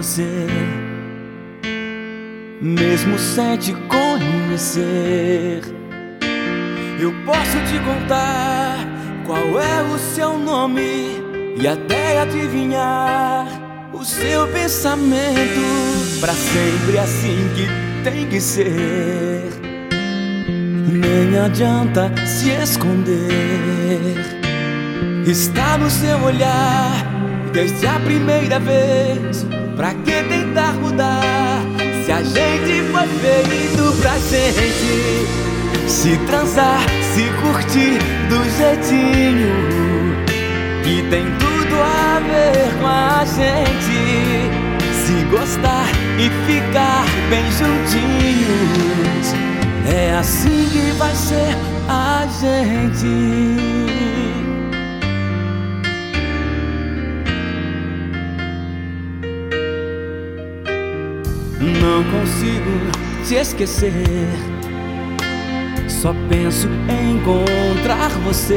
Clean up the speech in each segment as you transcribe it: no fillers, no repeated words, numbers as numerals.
você, mesmo sem te conhecer. Eu posso te contar qual é o seu nome e até adivinhar o seu pensamento. Pra sempre assim que tem que ser. Nem adianta se esconder. Está no seu olhar desde a primeira vez. Pra que tentar mudar se a gente foi feito pra gente se transar, se curtir do jeitinho que tem tudo a ver com a gente, se gostar e ficar bem juntinhos. É assim que vai ser a gente. Não consigo te esquecer. Só penso em encontrar você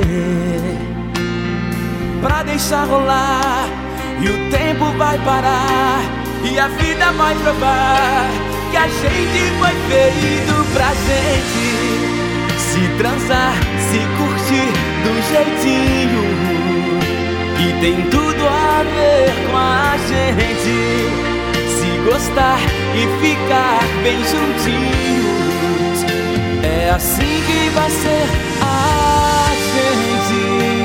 pra deixar rolar. E o tempo vai parar e a vida vai provar que a gente foi feito pra gente se transar, se curtir do jeitinho que tem tudo a ver com a gente, se gostar e ficar bem juntinhos. É assim que vai ser a gente.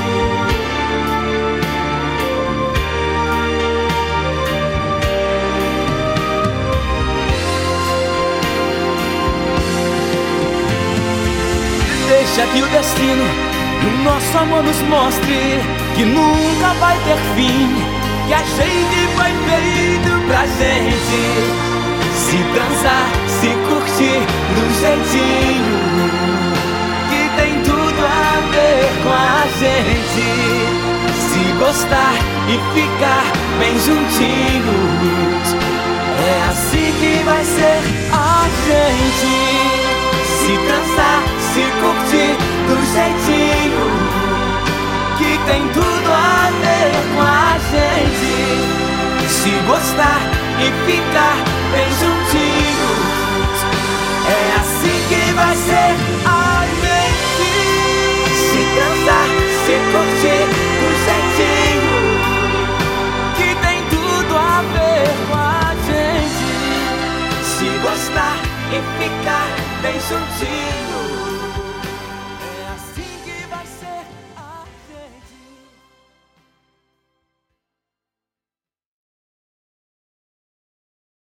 Deixa que o destino no nosso amor nos mostre que nunca vai ter fim, que a gente foi feito pra gente se transar, se curtir do jeitinho que tem tudo a ver com a gente, se gostar e ficar bem juntinhos. É assim que vai ser a gente se transar, se curtir do jeitinho que tem tudo a ver com a gente, se gostar e ficar bem juntinhos. É assim que vai ser a gente se transar, se curtir do jeitinho que tem tudo a ver com a gente, se gostar e ficar bem juntinhos.